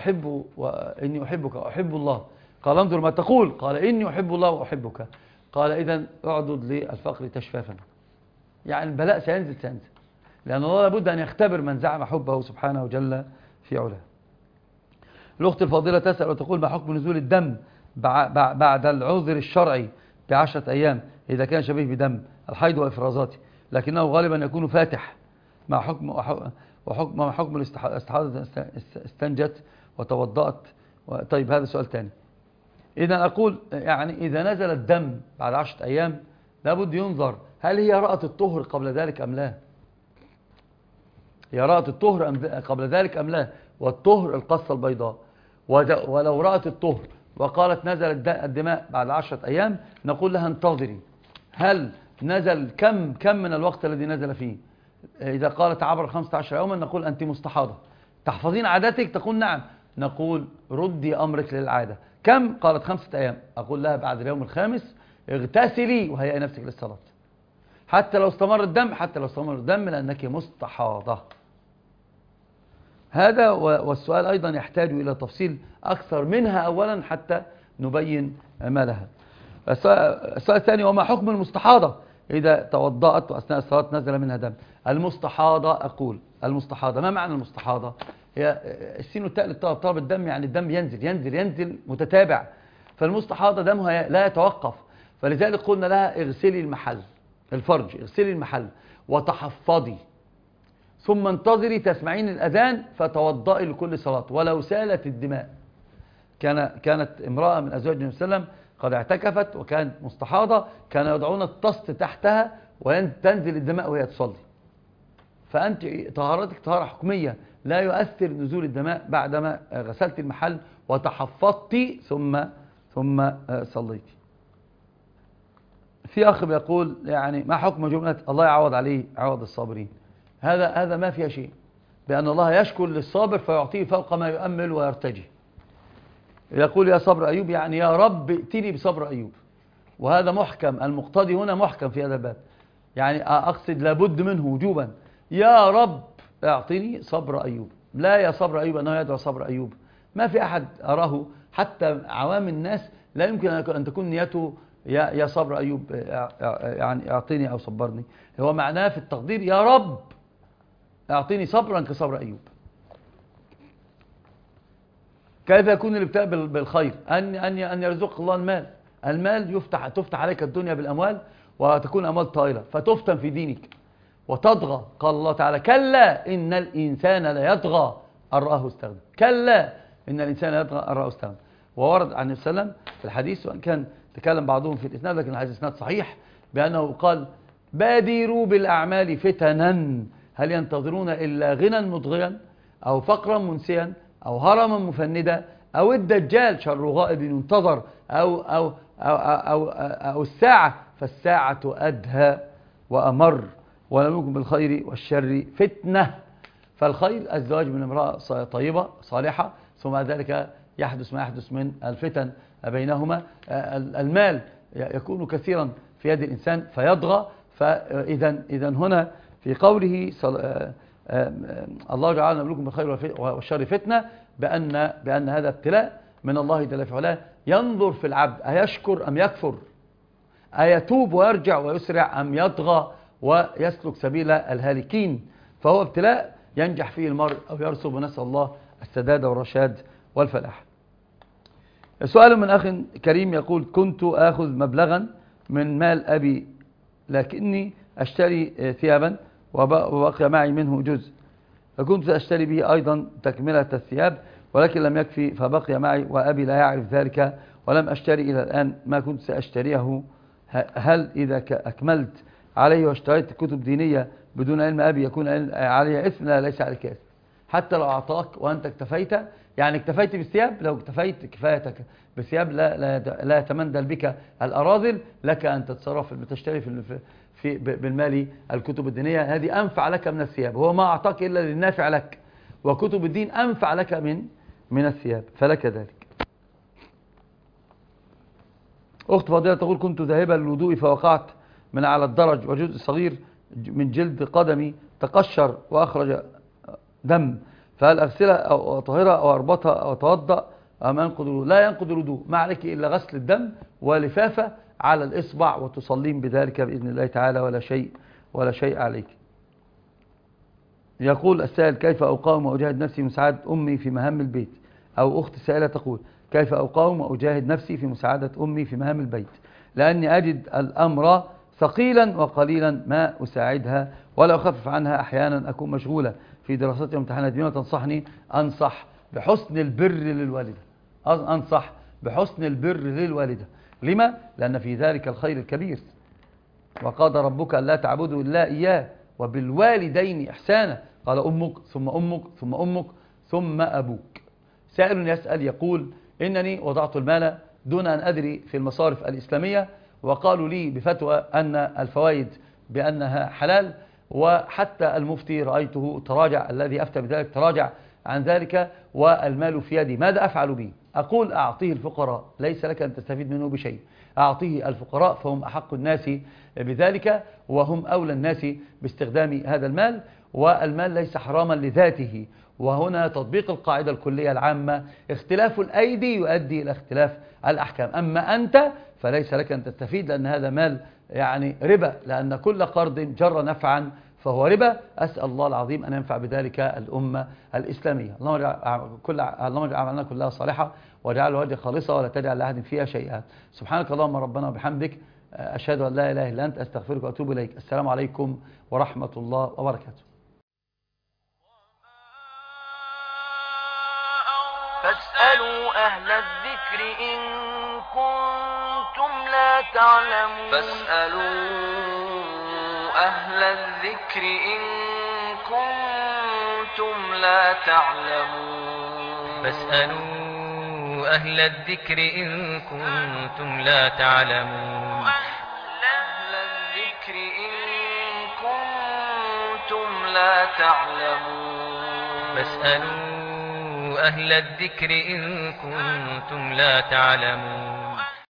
وأحب الله. قال انظر ما تقول، قال إني أحب الله وأحبك. قال إذن اعدد للفقر تشفافا. يعني البلاء سينزل، لأن الله لابد أن يختبر من زعم حبه سبحانه جل في علاه. الأخت الفاضلة تسأل وتقول ما حكم نزول الدم بعد العذر الشرعي ب10 أيام إذا كان شبيه بدم الحيض وإفرازاته، لكنه غالبا يكون فاتح، مع حكم الاستحاضة استنجت وتوضأت. طيب هذا سؤال تاني. إذا أقول يعني إذا نزل الدم بعد 10 أيام لابد ينظر هل هي رأت الطهر قبل ذلك أم لا، هي رأت الطهر قبل ذلك أم لا، والطهر القصة البيضاء. ولو رأت الطهر وقالت نزل الدماء بعد 10 أيام نقول لها انتظري، هل نزل كم من الوقت الذي نزل فيه؟ إذا قالت عبر 15 يوما نقول أنت مستحاضة. تحفظين عاداتك؟ تقول نعم. نقول ردي أمرك للعادة. كم؟ قالت 5 أيام. أقول لها بعد اليوم الخامس اغتسلي وهيئي نفسك للصلاة، حتى لو استمر الدم لأنك مستحاضة. هذا والسؤال أيضا يحتاج إلى تفصيل أكثر منها أولا حتى نبين ما لها. السؤال الثاني وما حكم المستحاضة إذا توضأت وأثناء الصلاة نزل منها دم؟ المستحاضة، أقول المستحاضة، ما معنى المستحاضة؟ هي السين والتاء للطلب، طلب الدم يعني الدم ينزل متتابع، فالمستحاضة دمها لا يتوقف، فلذلك قلنا لها اغسلي المحل، الفرج، اغسلي المحل وتحفظي، ثم انتظري تسمعين الأذان فتوضئي لكل صلاة ولو سالت الدماء. كانت امرأة من أزواج النبي صلى الله عليه وسلم قد اعتكفت وكانت مستحاضة، كانوا يضعون الطست تحتها وتنزل الدماء وهي تصلي. فأنت طهارتك طهارة حكمية، لا يؤثر نزول الدماء بعدما غسلت المحل وتحفظت ثم صليت. في أخ بيقول يعني ما حكم جملة الله يعوض عليه عوض الصابرين؟ هذا ما فيها شيء، بأن الله يشكر للصابر فيعطيه فوق ما يؤمل ويرتجي. يقول يا صبر أيوب، يعني يا رب ائتني بصبر أيوب، وهذا محكم، المقتضي هنا محكم في هذا الباب، يعني أقصد لابد منه وجوبا، يا رب اعطني صبر أيوب، لا يا صبر أيوب أنه يدعو صبر أيوب. ما في أحد أراه حتى عوام الناس لا يمكن أن تكون نيته يا صبر أيوب يعني اعطيني أو صبرني، هو معناه في التقدير يا رب اعطيني صبرا كصبر أيوب. كيف يكون الابتلاء بالخير؟ أن يرزق الله المال. المال تفتح عليك الدنيا بالأموال وتكون أموال طائلة فتفتن في دينك وتطغى. قال الله تعالى كلا إن الإنسان ليطغى أن رآه استغنى، كلا إن الإنسان ليطغى أن رآه استغنى. وورد عن النبي صلى الله عليه وسلم في الحديث، وإن كان تكلم بعضهم في الإسناد لكن الحديث إسناد صحيح، بأنه قال بادروا بالأعمال فتنا هل ينتظرون إلا غنى مطغيا أو فقرا منسيا أو هرما مفندا أو الدجال شر غائب ينتظر أو الساعة فالساعة أدهى وأمر ولم يكن بالخير والشر فتنة. فالخير الزواج من امرأة طيبة صالحة، ثم ذلك يحدث ما يحدث من الفتن بينهما. المال يكون كثيرا في يد الإنسان فيضغى. فإذا هنا في قوله الله جعلنا نبلوكم بالخير والشر فتنة، بأن هذا ابتلاء من الله جل في علاه، ينظر في العبد أيشكر أم يكفر، أيتوب ويرجع ويسرع أم يطغى ويسلك سبيل الهالكين. فهو ابتلاء ينجح فيه المرء أو يرسب، ونسأل الله السداد والرشاد والفلاح. سؤال من أخ كريم يقول كنت آخذ مبلغا من مال أبي لكني أشتري ثيابا وبقي معي منه جزء، فكنت أشتري به أيضا تكملة الثياب ولكن لم يكفي فبقي معي وأبي لا يعرف ذلك ولم أشتري إلى الآن ما كنت سأشتريه. هل إذا أكملت عليه واشتريت كتب دينية بدون علم أبي يكون علي إثم؟ لا، ليس عليك إثم حتى لو أعطاك وأنت اكتفيت، يعني اكتفيت بالثياب، لو اكتفيت كفايتك بالثياب لا يتمندل بك الأراذل، لك أن تتصرف تشتري بالمال الكتب الدينية، هذه أنفع لك من الثياب، هو ما أعطاك إلا للنافع لك، وكتب الدين أنفع لك من الثياب، فلك ذلك. أخت فاضلة تقول كنت ذاهبة للوضوء فوقعت من على الدرج وجزء صغير من جلد قدمي تقشر وأخرج دم، فهل أغسلها أو أطهرها أو أربطها أو أتوضأ أم أنقض الوضوء؟ لا ينقض الوضوء، ما عليك إلا غسل الدم ولفافة على الإصبع وتصلين بذلك بإذن الله تعالى، ولا شيء عليك. يقول السائل كيف أقاوم وأجاهد نفسي مساعدة أمي في مهام البيت؟ أو أخت سائلة تقول كيف أقاوم وأجاهد نفسي في مساعدة أمي في مهام البيت لأني أجد الأمر ثقيلا وقليلا ما أساعدها ولا أخفف عنها، أحيانا أكون مشغولة في دراستي وامتحانات. بما تنصحني؟ أنصح بحسن البر للوالدة، أنصح بحسن البر للوالدة. لما؟ لأن في ذلك الخير الكبير، وقضى ربك ألا تعبدوا إلا إياه وبالوالدين إحسانا، قال أمك ثم أمك ثم أمك ثم أبوك. سائل يسأل يقول إنني وضعت المال دون أن أدري في المصارف الإسلامية، وقالوا لي بفتوى أن الفوائد بأنها حلال، وحتى المفتي رأيته تراجع، الذي أفتى بذلك تراجع عن ذلك والمال في يدي، ماذا أفعل به؟ أقول أعطيه الفقراء، ليس لك أن تستفيد منه بشيء، أعطيه الفقراء فهم أحق الناس بذلك وهم أولى الناس باستخدام هذا المال، والمال ليس حراما لذاته. وهنا تطبيق القاعدة الكلية العامة، اختلاف الأيدي يؤدي إلى اختلاف الأحكام. أما أنت فليس لك أن تستفيد لأن هذا مال يعني ربا، لأن كل قرض جر نفعا فهو ربا. أسأل الله العظيم أن ينفع بذلك الأمة الإسلامية. اللهم اجعل أعمالنا كلها صالحة واجعل وجهك خالصة ولا تجعل لأحد فيها شيئا. سبحانك اللهم ربنا وبحمدك، أشهد أن لا إله إلا أنت، أستغفرك وأتوب إليك. السلام عليكم ورحمة الله وبركاته. فاسألوا أهل الذكر إن كنتم لا تعلمون. فاسألوا أهل الذكر إن كنتم لا تعلمون. فاسألوا أهل الذكر إن كنتم لا تعلمون. أهل الذكر إن كنتم لا تعلمون. فاسألوا أهل الذكر إن كنتم لا تعلمون.